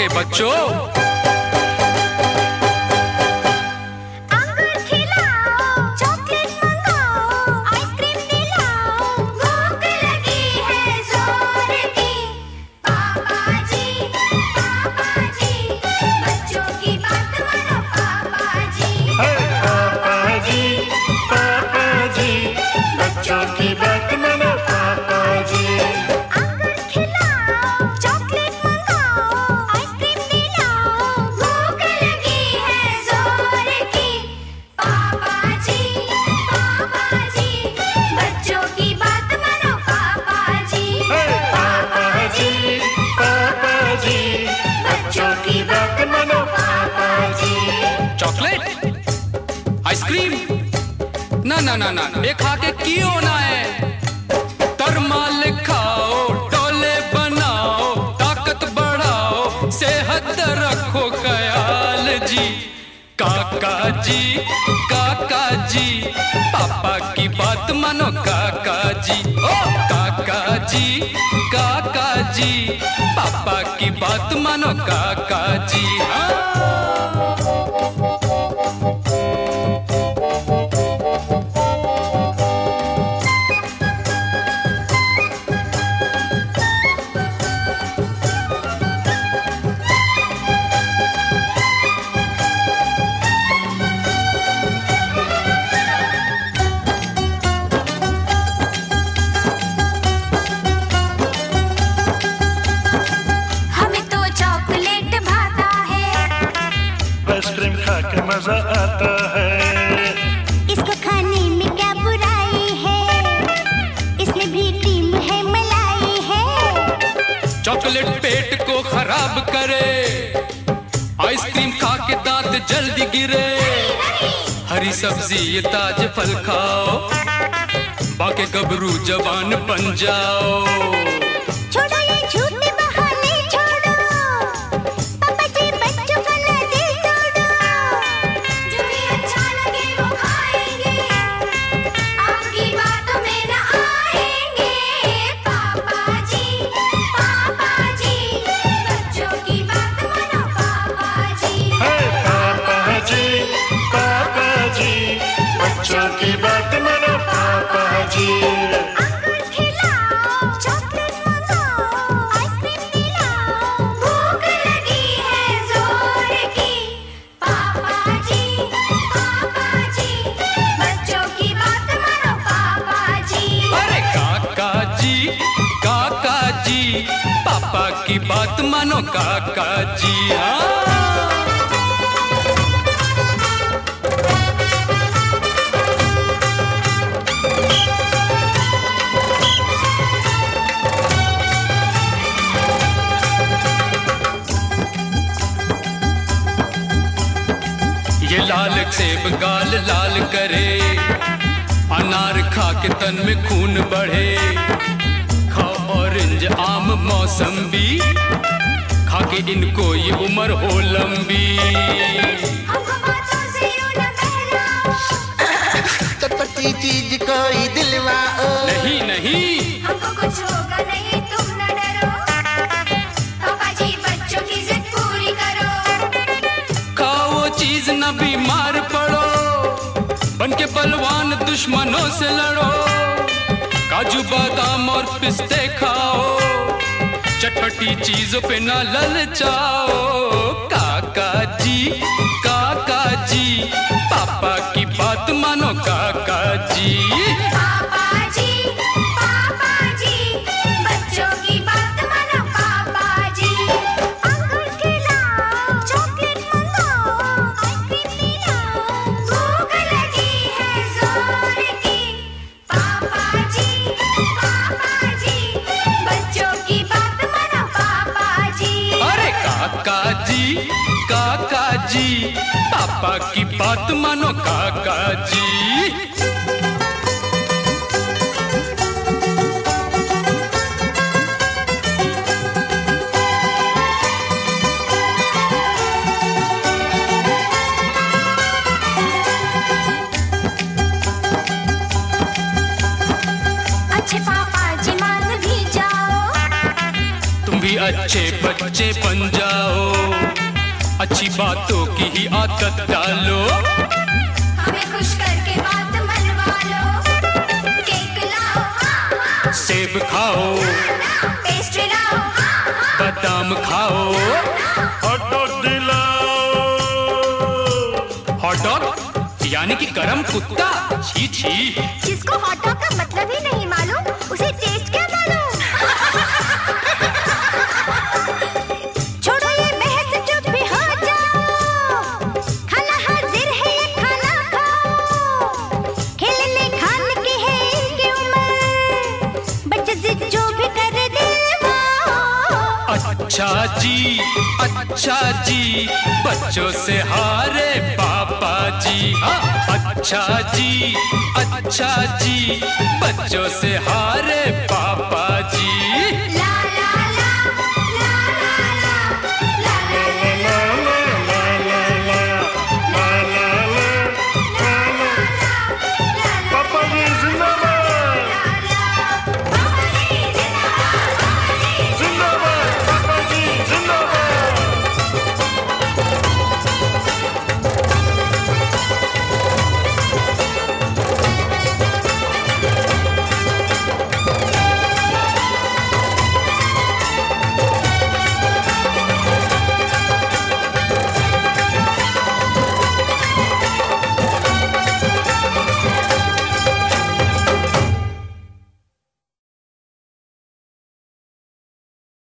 खाओगे बच्चों? Chocolate, ice cream, ना ना ना ना, ये खा के क्यों ना है? तरमाल खाओ, टोले बनाओ, ताकत बढ़ाओ, सेहत रखो ख्याल जी। काका जी, काका जी, पापा की बात मानो काका जी। ओ काका जी, काका जी, पापा की बात मानो काका जी। हाँ। आइसक्रीम खा के मजा आता है। इसको खाने में क्या बुराई है, इसमें भी क्रीम है, मलाई है। चॉकलेट पेट को खराब करे, आइसक्रीम खा के दांत जल्दी गिरे। हरी सब्जी ये ताज फल खाओ, बाके गबरू जवान बन जाओ। छोड़ो ये झूठे बहाने छोड़ो, पापा जी बच्चों का ना दिल तोड़ो। जो भी अच्छा लगे वो खाएंगे, आपकी बातों में न आएंगे। पापा जी, बच्चों की बात मानो पापा जी। पापा जी, बच्चों की बात मानो पापा जी। काका जी, पापा की बात मानो काका जी। हाँ। ये लाल सेब गाल लाल करे, अनार खा के तन में खून बढ़े। खाओ ऑरेंज आम मौसम्बी, खा के इनको ये उम्र हो लंबी। हमको बातों से यूं न बहलाओ, चटपटी चीज कोई दिलवाओ। नहीं नहीं, हमको कुछ होगा नहीं, तुम न डरो। पापा जी बच्चों की जिद पूरी करो। खाओ वो चीज न बीमार पड़ो, बन के बलवान दुश्मनों से लड़ो। काजू बादाम और पिस्ते खाओ, चटपटी चीजों पे ना ललचाओ। काका जी, पापा की बात मानो काका जी। पापा जी, बच्चों की बात मानो पापा जी। अंगूर खिलाओ, चॉकलेट मंगाओ, आइसक्रीम पिलाओ, भूख लगी है जोर की। पापा जी, बच्चों की बात मानो पापा जी। अरे काका जी, पापा की बात मानो काका जी। भी अच्छे बच्चे बन जाओ, अच्छी बातों की ही आदत डालो। हमें खुश करके बात मनवा लो, केक लाओ हाँ, सेब खाओ, पेस्ट्री लाओ हाँ, बादाम खाओ। हॉट डॉग दिलाओ। हॉट डॉग यानी कि गरम कुत्ता? छी छी। जिसको हॉट डॉग का मतलब ही नहीं मालूम, उसे टेस्ट क्या मालूम। छोड़ो ये बहस, चुप भी हो जाओ, खाना हाजिर है ये खाना खाओ। खेलने खाने की है इनकी उम्र, बच्चे जिद जो भी कर दिलवाओ। अच्छा जी, अच्छा जी, बच्चों से हारे पापा जी। हाँ, अच्छा जी, अच्छा जी, बच्चों से हारे पापा